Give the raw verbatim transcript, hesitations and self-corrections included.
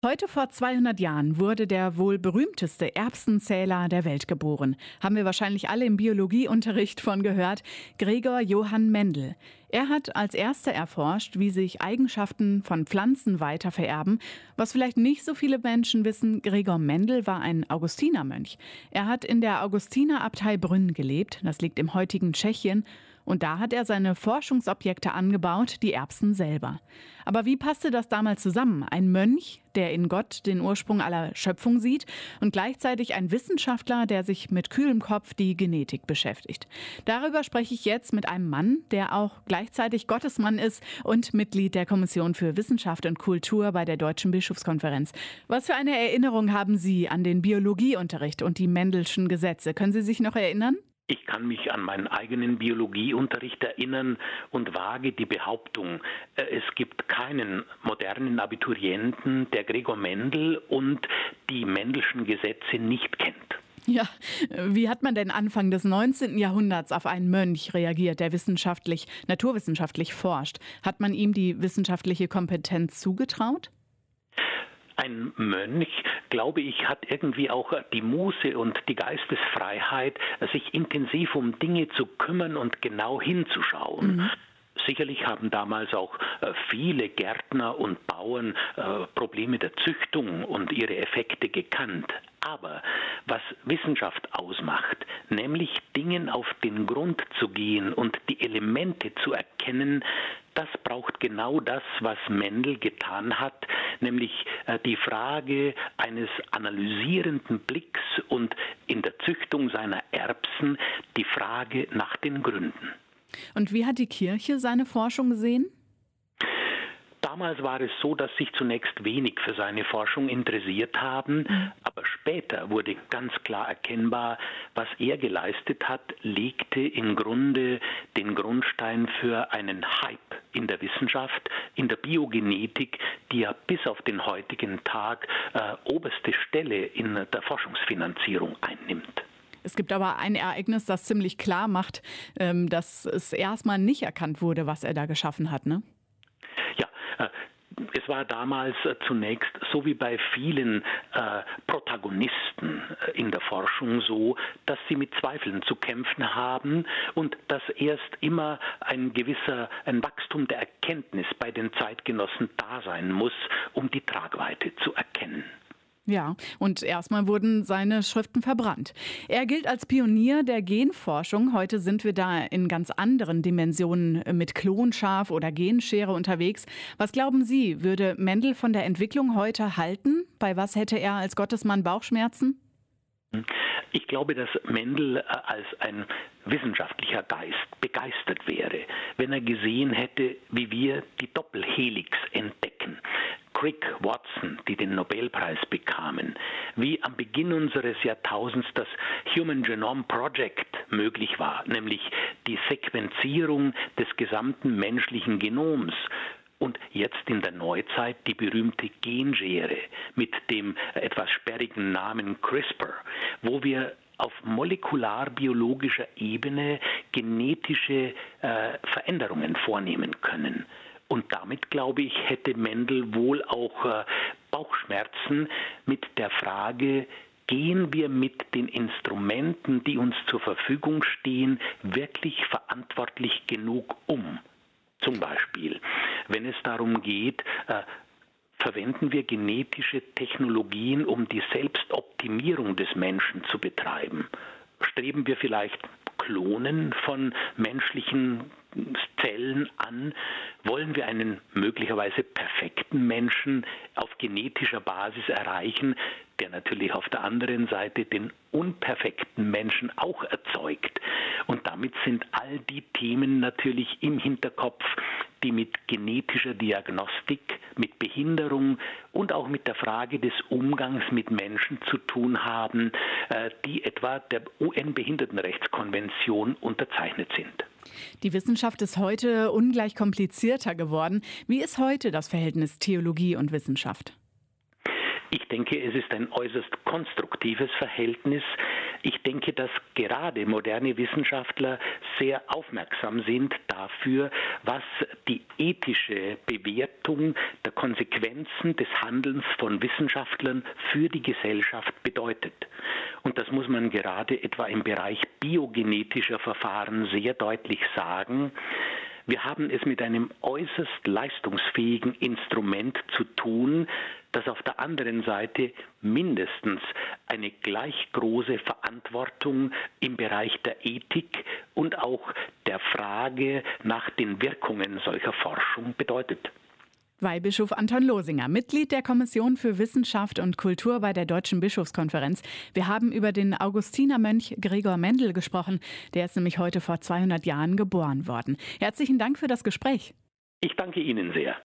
Heute vor zweihundert Jahren wurde der wohl berühmteste Erbsenzähler der Welt geboren. Haben wir wahrscheinlich alle im Biologieunterricht von gehört. Gregor Johann Mendel. Er hat als erster erforscht, wie sich Eigenschaften von Pflanzen weiter vererben. Was vielleicht nicht so viele Menschen wissen, Gregor Mendel war ein Augustinermönch. Er hat in der Augustinerabtei Brünn gelebt. Das liegt im heutigen Tschechien. Und da hat er seine Forschungsobjekte angebaut, die Erbsen selber. Aber wie passte das damals zusammen? Ein Mönch, der in Gott den Ursprung aller Schöpfung sieht, und gleichzeitig ein Wissenschaftler, der sich mit kühlem Kopf die Genetik beschäftigt. Darüber spreche ich jetzt mit einem Mann, der auch gleichzeitig Gottesmann ist und Mitglied der Kommission für Wissenschaft und Kultur bei der Deutschen Bischofskonferenz. Was für eine Erinnerung haben Sie an den Biologieunterricht und die Mendelschen Gesetze? Können Sie sich noch erinnern? Ich kann mich an meinen eigenen Biologieunterricht erinnern und wage die Behauptung, es gibt keinen modernen Abiturienten, der Gregor Mendel und die Mendelschen Gesetze nicht kennt. Ja, wie hat man denn Anfang des neunzehnten Jahrhunderts auf einen Mönch reagiert, der wissenschaftlich, naturwissenschaftlich forscht? Hat man ihm die wissenschaftliche Kompetenz zugetraut? Ein Mönch, glaube ich, hat irgendwie auch die Muße und die Geistesfreiheit, sich intensiv um Dinge zu kümmern und genau hinzuschauen. Mhm. Sicherlich haben damals auch viele Gärtner und Bauern Probleme der Züchtung und ihre Effekte gekannt. Aber was Wissenschaft ausmacht, nämlich Dingen auf den Grund zu gehen und die Elemente zu erkennen, das braucht genau das, was Mendel getan hat, nämlich die Frage eines analysierenden Blicks und in der Züchtung seiner Erbsen die Frage nach den Gründen. Und wie hat die Kirche seine Forschung gesehen? Damals war es so, dass sich zunächst wenig für seine Forschung interessiert haben, mhm. aber später wurde ganz klar erkennbar, was er geleistet hat, legte im Grunde den Grundstein für einen Hype in der Wissenschaft, in der Biogenetik, die ja bis auf den heutigen Tag äh, oberste Stelle in der Forschungsfinanzierung einnimmt. Es gibt aber ein Ereignis, das ziemlich klar macht, ähm, dass es erstmal nicht erkannt wurde, was er da geschaffen hat, ne? Ja, äh, es war damals äh, zunächst, so wie bei vielen äh, Protagonisten äh, in der Forschung so, dass sie mit Zweifeln zu kämpfen haben und dass erst immer ein gewisser ein Wachstum der Erkenntnis bei den Zeitgenossen da sein muss, um die Tragweite zu erkennen. Ja, und erstmal wurden seine Schriften verbrannt. Er gilt als Pionier der Genforschung. Heute sind wir da in ganz anderen Dimensionen mit Klonschaf oder Genschere unterwegs. Was glauben Sie, würde Mendel von der Entwicklung heute halten? Bei was hätte er als Gottesmann Bauchschmerzen? Ich glaube, dass Mendel als ein wissenschaftlicher Geist begeistert wäre, wenn er gesehen hätte, wie wir die Doppelhelix entdecken. Crick, Watson, die den Nobelpreis bekamen, wie am Beginn unseres Jahrtausends das Human Genome Project möglich war, nämlich die Sequenzierung des gesamten menschlichen Genoms. Und jetzt in der Neuzeit die berühmte Genschere mit dem etwas sperrigen Namen CRISPR, wo wir auf molekularbiologischer Ebene genetische äh, Veränderungen vornehmen können. Und damit, glaube ich, hätte Mendel wohl auch äh, Bauchschmerzen mit der Frage, gehen wir mit den Instrumenten, die uns zur Verfügung stehen, wirklich verantwortlich genug um? Zum Beispiel, wenn es darum geht, äh, verwenden wir genetische Technologien, um die Selbstoptimierung des Menschen zu betreiben? Streben wir vielleicht Klonen von menschlichen Zellen an? Wollen wir einen möglicherweise perfekten Menschen auf genetischer Basis erreichen, der natürlich auf der anderen Seite den unperfekten Menschen auch erzeugt? Und damit sind all die Themen natürlich im Hinterkopf, die mit genetischer Diagnostik, mit Behinderung und auch mit der Frage des Umgangs mit Menschen zu tun haben, die etwa der U N-Behindertenrechtskonvention unterzeichnet sind. Die Wissenschaft ist heute ungleich komplizierter geworden. Wie ist heute das Verhältnis Theologie und Wissenschaft? Ich denke, es ist ein äußerst konstruktives Verhältnis. Ich denke, dass gerade moderne Wissenschaftler sehr aufmerksam sind dafür, was die ethische Bewertung der Konsequenzen des Handelns von Wissenschaftlern für die Gesellschaft bedeutet. Und das muss man gerade etwa im Bereich biogenetischer Verfahren sehr deutlich sagen. Wir haben es mit einem äußerst leistungsfähigen Instrument zu tun, das auf der anderen Seite mindestens eine gleich große Verantwortung im Bereich der Ethik und auch der Frage nach den Wirkungen solcher Forschung bedeutet. Weihbischof Anton Losinger, Mitglied der Kommission für Wissenschaft und Kultur bei der Deutschen Bischofskonferenz. Wir haben über den Augustinermönch Gregor Mendel gesprochen. Der ist nämlich heute vor zweihundert Jahren geboren worden. Herzlichen Dank für das Gespräch. Ich danke Ihnen sehr.